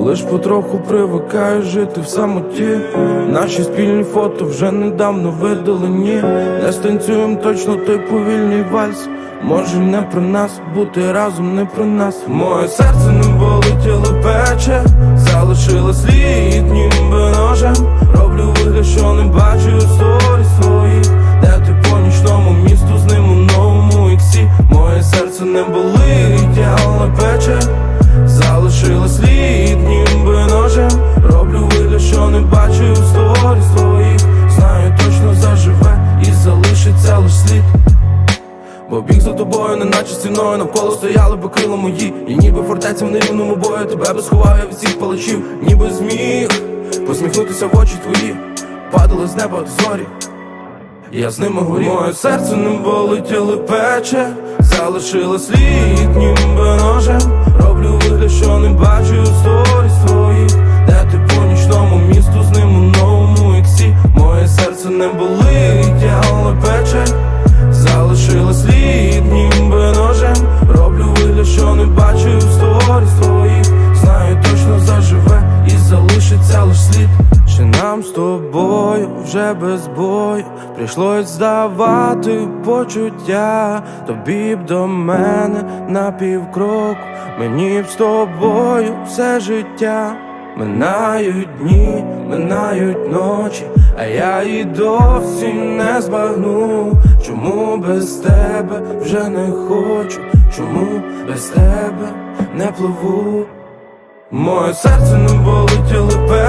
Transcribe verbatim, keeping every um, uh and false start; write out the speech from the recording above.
лиш потроху привикаю жити в самоті. Наші спільні фото вже недавно видалені. Не станцюєм точно той повільний вальс. Може не про нас, бути разом не про нас. Моє серце не болить, але пече. Залишила слід, ніби ножем. Роблю вигляд, що не бачу сторіс твоїх, де ти по нічному місту з ним у новому іксі. Моє серце не болить, але пече. Залишила слід, ніби ножем. Роблю вигляд, що не бачу сторіс твоїх. Знаю, точно заживе і залишиться лиш слід. Бо біг за тобою, неначе стіною, навколо стояли би крила мої. І ніби фортеця в нерівному бою, тебе би сховав я від всіх палачів. Ніби зміг посміхнутися в очі твої, падали з неба зорі, я з ними горів. Моє серце не болить, але пече. Залишила слід, ніби ножем. Роблю вигляд, що не бачу сторіс твоїх, де ти по нічному місту з ним у новому іксі. Моє серце не болить, але пече. Залишила слід, ніби ножем. Роблю вигляд, що не бачу сторіс твоїх. Знаю, точно заживе і залишиться лиш слід. Чи нам з тобою вже без бою прийшлось здавати почуття? Тобі б до мене на півкроку, мені б з тобою все життя. Минають дні, минають ночі, а я і досі не збагну. Чому без тебе вже не хочу, чому без тебе не пливу? Моє серце не болить, але